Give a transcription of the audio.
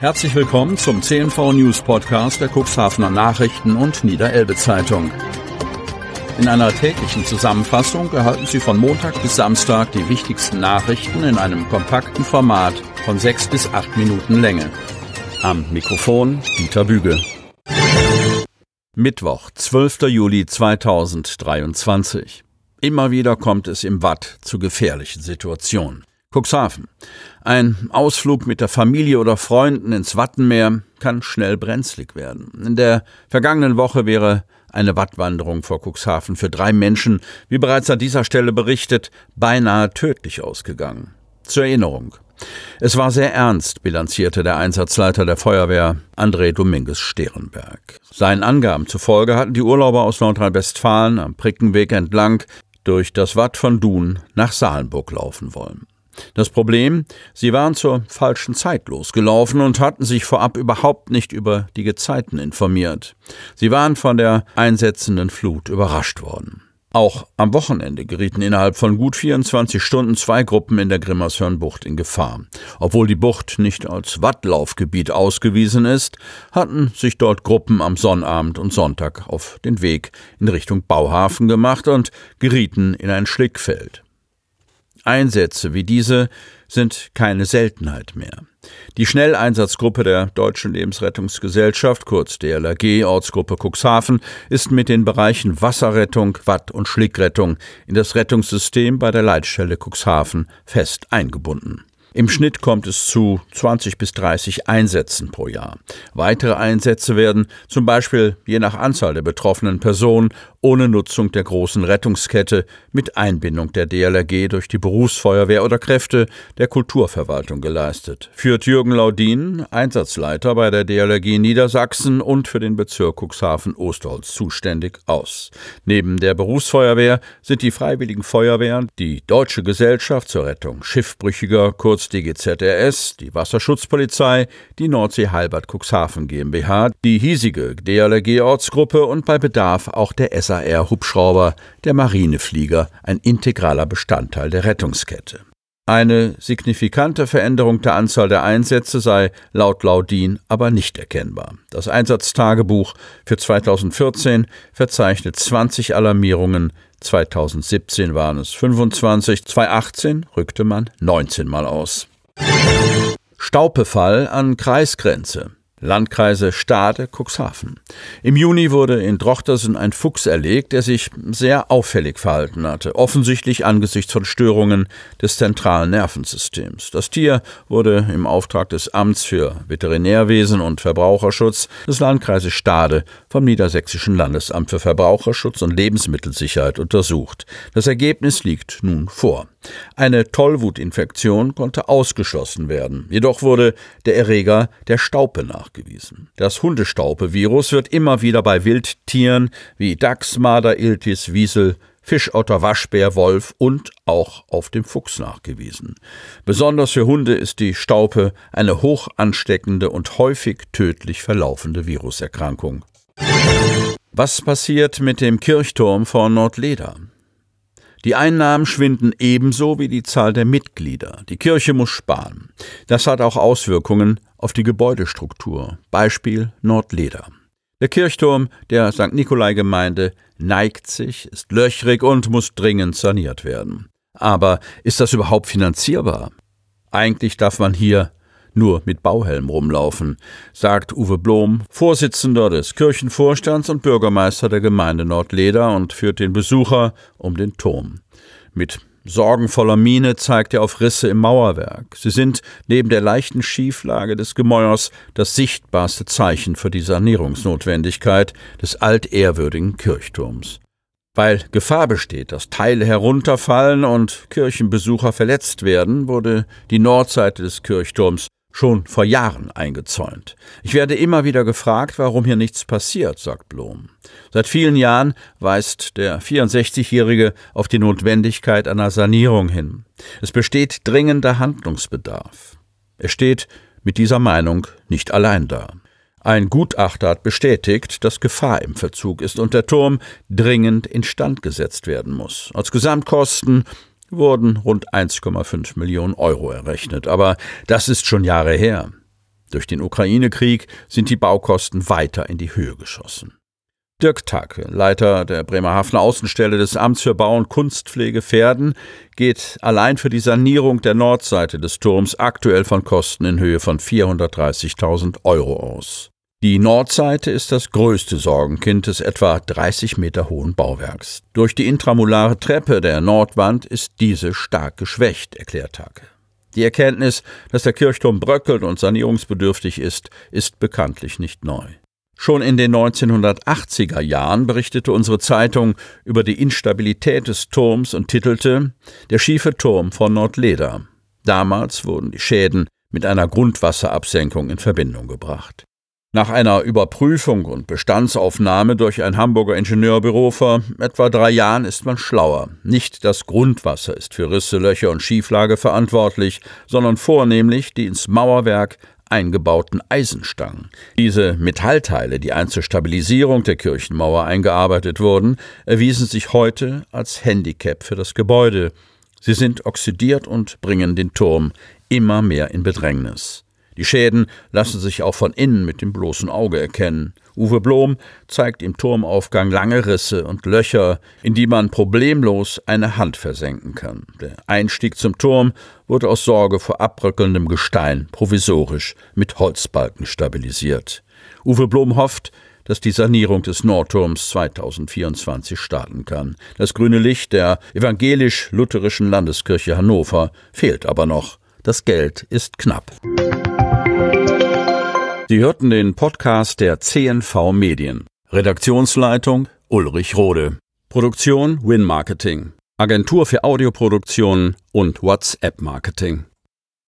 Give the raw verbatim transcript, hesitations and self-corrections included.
Herzlich willkommen zum C N V News Podcast der Cuxhavener Nachrichten und Niederelbe Zeitung. In einer täglichen Zusammenfassung erhalten Sie von Montag bis Samstag die wichtigsten Nachrichten in einem kompakten Format von sechs bis acht Minuten Länge. Am Mikrofon Dieter Büge. Mittwoch, zwölfter Juli zweitausenddreiundzwanzig. Immer wieder kommt es im Watt zu gefährlichen Situationen. Cuxhaven. Ein Ausflug mit der Familie oder Freunden ins Wattenmeer kann schnell brenzlig werden. In der vergangenen Woche wäre eine Wattwanderung vor Cuxhaven für drei Menschen, wie bereits an dieser Stelle berichtet, beinahe tödlich ausgegangen. Zur Erinnerung. Es war sehr ernst, bilanzierte der Einsatzleiter der Feuerwehr, André Dominguez-Sterenberg. Seinen Angaben zufolge hatten die Urlauber aus Nordrhein-Westfalen am Prickenweg entlang durch das Watt von Dun nach Salenburg laufen wollen. Das Problem, sie waren zur falschen Zeit losgelaufen und hatten sich vorab überhaupt nicht über die Gezeiten informiert. Sie waren von der einsetzenden Flut überrascht worden. Auch am Wochenende gerieten innerhalb von gut vierundzwanzig Stunden zwei Gruppen in der Grimmershörnbucht in Gefahr. Obwohl die Bucht nicht als Wattlaufgebiet ausgewiesen ist, hatten sich dort Gruppen am Sonnabend und Sonntag auf den Weg in Richtung Bauhafen gemacht und gerieten in ein Schlickfeld. Einsätze wie diese sind keine Seltenheit mehr. Die Schnelleinsatzgruppe der Deutschen Lebensrettungsgesellschaft, kurz D L R G, Ortsgruppe Cuxhaven, ist mit den Bereichen Wasserrettung, Watt- und Schlickrettung in das Rettungssystem bei der Leitstelle Cuxhaven fest eingebunden. Im Schnitt kommt es zu zwanzig bis dreißig Einsätzen pro Jahr. Weitere Einsätze werden zum Beispiel je nach Anzahl der betroffenen Personen ohne Nutzung der großen Rettungskette mit Einbindung der D L R G durch die Berufsfeuerwehr oder Kräfte der Kulturverwaltung geleistet. Führt Jürgen Laudin, Einsatzleiter bei der D L R G Niedersachsen und für den Bezirk Cuxhaven-Osterholz zuständig, aus. Neben der Berufsfeuerwehr sind die Freiwilligen Feuerwehren, die Deutsche Gesellschaft zur Rettung Schiffbrüchiger, kurz D G Z R S, die Wasserschutzpolizei, die Nordsee Heilbad Cuxhaven GmbH, die hiesige D L R G-Ortsgruppe und bei Bedarf auch der S A R-Hubschrauber, der Marineflieger, ein integraler Bestandteil der Rettungskette. Eine signifikante Veränderung der Anzahl der Einsätze sei laut Laudin aber nicht erkennbar. Das Einsatztagebuch für zweitausendvierzehn verzeichnet zwanzig Alarmierungen, zweitausendsiebzehn waren es fünfundzwanzig, zweitausendachtzehn rückte man neunzehn Mal aus. Staupefall an Kreisgrenze. Landkreise Stade, Cuxhaven. Im Juni wurde in Drochtersen ein Fuchs erlegt, der sich sehr auffällig verhalten hatte, offensichtlich angesichts von Störungen des zentralen Nervensystems. Das Tier wurde im Auftrag des Amts für Veterinärwesen und Verbraucherschutz des Landkreises Stade vom Niedersächsischen Landesamt für Verbraucherschutz und Lebensmittelsicherheit untersucht. Das Ergebnis liegt nun vor. Eine Tollwutinfektion konnte ausgeschlossen werden. Jedoch wurde der Erreger der Staupe nachgewiesen. Das Hundestaupe-Virus wird immer wieder bei Wildtieren wie Dachs, Marder, Iltis, Wiesel, Fischotter, Waschbär, Wolf und auch auf dem Fuchs nachgewiesen. Besonders für Hunde ist die Staupe eine hoch ansteckende und häufig tödlich verlaufende Viruserkrankung. Was passiert mit dem Kirchturm vor Nordleda? Die Einnahmen schwinden ebenso wie die Zahl der Mitglieder. Die Kirche muss sparen. Das hat auch Auswirkungen auf die Gebäudestruktur. Beispiel Nordleda. Der Kirchturm der Sankt Nikolai-Gemeinde neigt sich, ist löchrig und muss dringend saniert werden. Aber ist das überhaupt finanzierbar? Eigentlich darf man hier nur mit Bauhelm rumlaufen, sagt Uwe Blom, Vorsitzender des Kirchenvorstands und Bürgermeister der Gemeinde Nordleda, und führt den Besucher um den Turm. Mit sorgenvoller Miene zeigt er auf Risse im Mauerwerk. Sie sind neben der leichten Schieflage des Gemäuers das sichtbarste Zeichen für die Sanierungsnotwendigkeit des altehrwürdigen Kirchturms. Weil Gefahr besteht, dass Teile herunterfallen und Kirchenbesucher verletzt werden, wurde die Nordseite des Kirchturms schon vor Jahren eingezäunt. Ich werde immer wieder gefragt, warum hier nichts passiert, sagt Blom. Seit vielen Jahren weist der vierundsechzigjährige auf die Notwendigkeit einer Sanierung hin. Es besteht dringender Handlungsbedarf. Er steht mit dieser Meinung nicht allein da. Ein Gutachter hat bestätigt, dass Gefahr im Verzug ist und der Turm dringend instand gesetzt werden muss. Als Gesamtkosten wurden rund eins Komma fünf Millionen Euro errechnet, aber das ist schon Jahre her. Durch den Ukraine-Krieg sind die Baukosten weiter in die Höhe geschossen. Dirk Thake, Leiter der Bremerhavener Außenstelle des Amts für Bau- und Kunstpflege Verden, geht allein für die Sanierung der Nordseite des Turms aktuell von Kosten in Höhe von vierhundertdreißigtausend Euro aus. Die Nordseite ist das größte Sorgenkind des etwa dreißig Meter hohen Bauwerks. Durch die intramolare Treppe der Nordwand ist diese stark geschwächt, erklärt Thake. Die Erkenntnis, dass der Kirchturm bröckelt und sanierungsbedürftig ist, ist bekanntlich nicht neu. Schon in den neunzehnhundertachtziger Jahren berichtete unsere Zeitung über die Instabilität des Turms und titelte »Der schiefe Turm von Nordleda«. Damals wurden die Schäden mit einer Grundwasserabsenkung in Verbindung gebracht. Nach einer Überprüfung und Bestandsaufnahme durch ein Hamburger Ingenieurbüro vor etwa drei Jahren ist man schlauer. Nicht das Grundwasser ist für Risse, Löcher und Schieflage verantwortlich, sondern vornehmlich die ins Mauerwerk eingebauten Eisenstangen. Diese Metallteile, die einst zur Stabilisierung der Kirchenmauer eingearbeitet wurden, erwiesen sich heute als Handicap für das Gebäude. Sie sind oxidiert und bringen den Turm immer mehr in Bedrängnis. Die Schäden lassen sich auch von innen mit dem bloßen Auge erkennen. Uwe Blom zeigt im Turmaufgang lange Risse und Löcher, in die man problemlos eine Hand versenken kann. Der Einstieg zum Turm wurde aus Sorge vor abbröckelndem Gestein provisorisch mit Holzbalken stabilisiert. Uwe Blom hofft, dass die Sanierung des Nordturms zweitausendvierundzwanzig starten kann. Das grüne Licht der evangelisch-lutherischen Landeskirche Hannover fehlt aber noch. Das Geld ist knapp. Sie hörten den Podcast der C N V Medien. Redaktionsleitung Ulrich Rode. Produktion Win Marketing. Agentur für Audioproduktion und WhatsApp Marketing.